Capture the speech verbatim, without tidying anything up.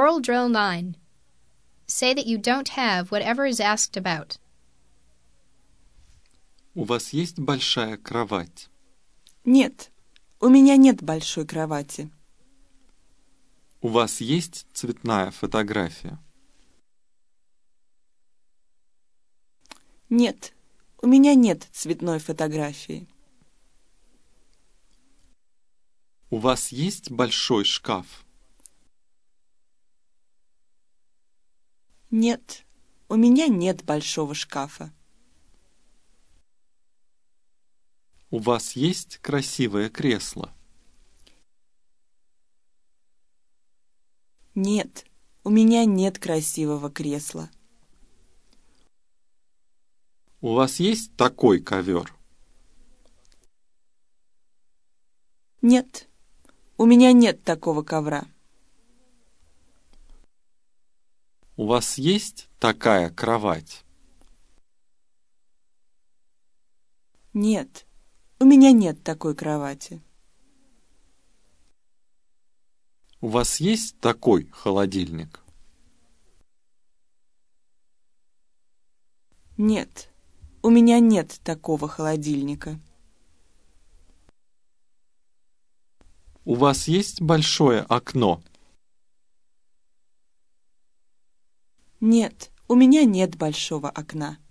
Oral Drill nine. Say that you don't have whatever is asked about. У вас есть большая кровать? Нет, у меня нет большой кровати. У вас есть цветная фотография? Нет, у меня нет цветной фотографии. У вас есть большой шкаф? Нет, у меня нет большого шкафа. У вас есть красивое кресло? Нет, у меня нет красивого кресла. У вас есть такой ковер? Нет, у меня нет такого ковра. У вас есть такая кровать? Нет, у меня нет такой кровати. У вас есть такой холодильник? Нет, у меня нет такого холодильника. У вас есть большое окно? Нет, у меня нет большого окна.